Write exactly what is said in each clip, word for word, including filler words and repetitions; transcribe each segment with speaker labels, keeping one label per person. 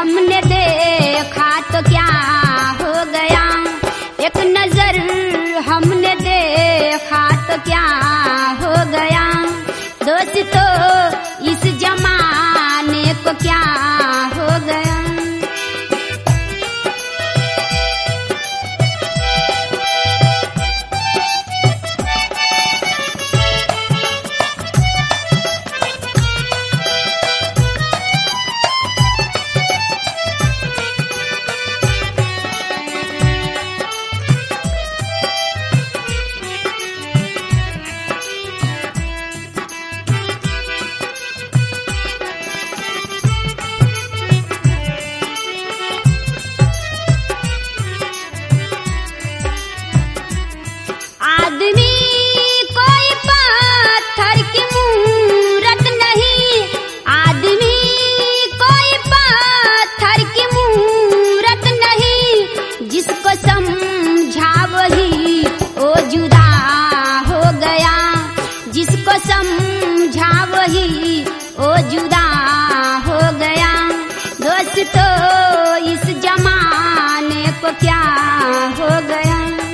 Speaker 1: हमने देखा तो क्या हो गया, एक नजर हमने देखा तो क्या हो गया। दोस्तों इस जमाने को क्या हो गया। आदमी कोई पत्थर की मूरत नहीं, आदमी कोई पत्थर की मूरत नहीं, जिसको समझा वही ओ जुदा हो गया, जिसको समझा वही ओ जुदा हो गया। दोस्तों इस जमाने को क्या हो गया।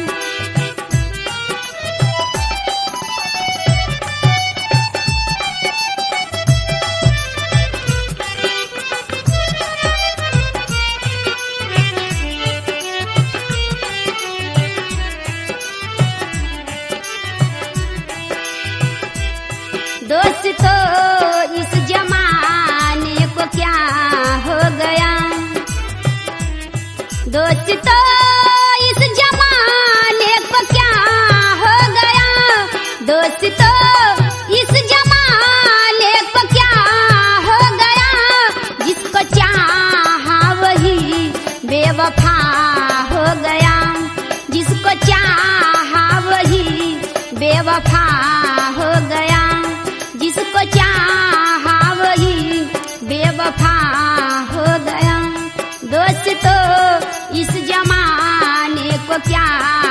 Speaker 1: दोस्तों इस जमाने को क्या हो गया। दोस्तों इस जमाने को क्या हो गया। दोस्तों इस जमाने को क्या हो गया। जिसको चाहा वही बेवफा हो गया, जिसको चाहा वही बेवफा हो गया, जिसको चाहा वही बेवफा हो गया। दोस्तों इस जमाने को क्या